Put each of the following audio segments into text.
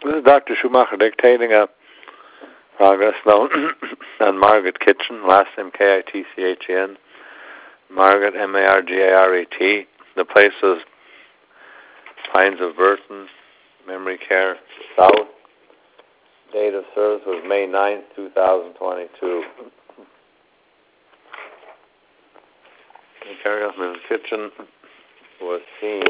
This is Dr. Schumacher dictating a progress note on Margaret Kitchen, last name Kitchen, Margaret, Margaret. The place was Pines of Burton, Memory Care South. Date of service was May 9th, 2022. The paragraph in the kitchen was seen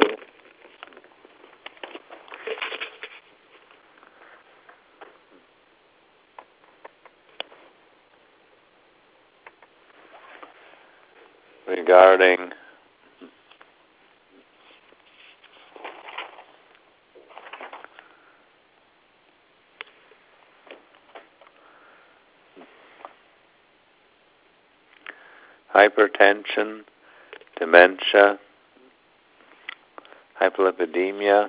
regarding hypertension, dementia, hyperlipidemia,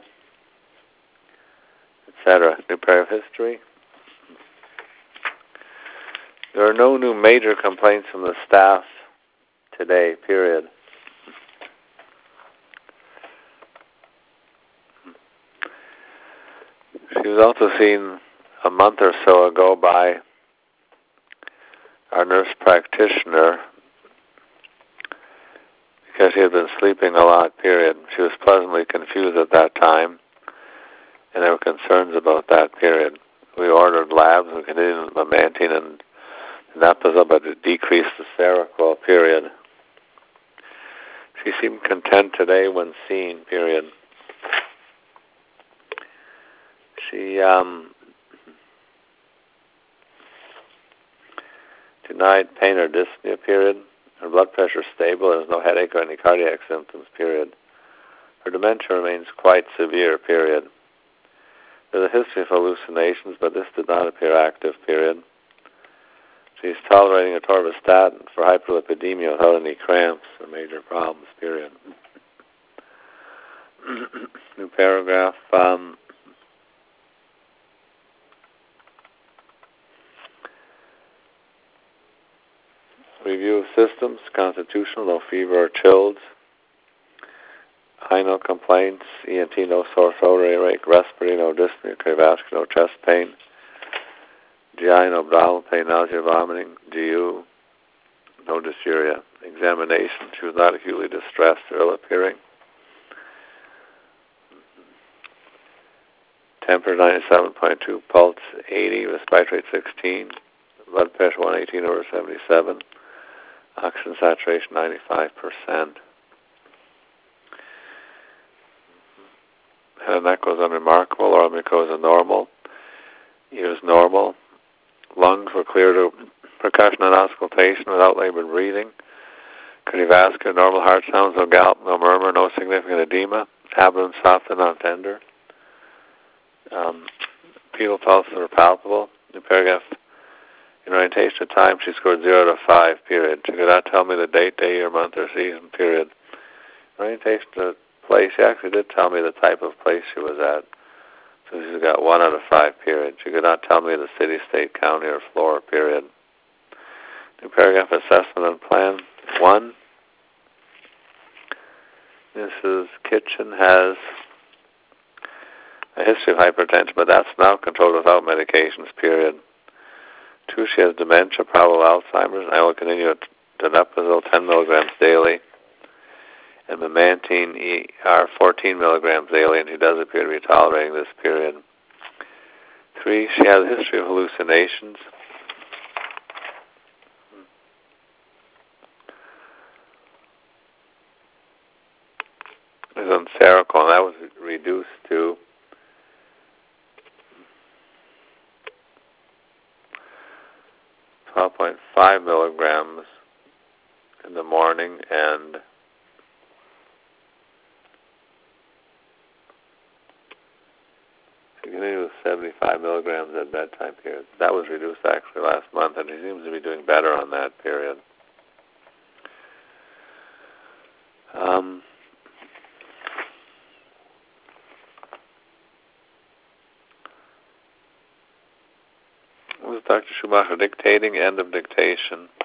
etc. New pair of history. There are no new major complaints from the staff today, period. She was also seen a month or so ago by our nurse practitioner because she had been sleeping a lot, period. She was pleasantly confused at that time, and there were concerns about that, period. We ordered labs, we continued with memantine and naproxen, but it decreased the Seroquel, period. She seemed content today when seen, period. She denied pain or dyspnea, period. Her blood pressure stable. There's no headache or any cardiac symptoms, period. Her dementia remains quite severe, period. There's a history of hallucinations, but this did not appear active, period. She's tolerating atorvastatin for hyperlipidemia without any cramps or major problems, period. New paragraph. Review of systems, constitutional, no fever or chills. Eye, no complaints. ENT, no sore throat or earache. Respiratory, no dyspnea. Cardiovascular, no chest pain. GI, no abdominal pain, nausea, vomiting. GU, no dysuria. Examination, she was not acutely distressed or ill-appearing. Temperature 97.2, pulse 80, respiratory rate 16, blood pressure 118/77, oxygen saturation 95%. Head and neck was unremarkable, oral mucosa normal, ears normal, lungs were clear to percussion and auscultation without labored breathing, cardiovascular, normal heart sounds, no gallop, no murmur, no significant edema, abdomen soft and non-tender. Pedal pulses were palpable. New paragraph. In orientation of time, she scored 0 to 5, period. She could not tell me the date, day, year, month, or season, period. In orientation to place, she actually did tell me the type of place she was at. So she got 1 out of 5, period. She could not tell me the city, state, county, or floor, period. New paragraph, assessment and plan 1. Mrs. Kitchen has a history of hypertension, but that's now controlled without medications, period. 2, she has dementia, probable Alzheimer's, and I will continue donepezil 10 milligrams daily, and memantine ER 14 milligrams daily, and she does appear to be tolerating this, period. 3, she has a history of hallucinations. It's on Seroquel, and that was reduced to 12.5 milligrams in the morning and 75 milligrams at bedtime, period. That was reduced actually last month, and he seems to be doing better on that, period. This is Dr. Schumacher dictating, end of dictation.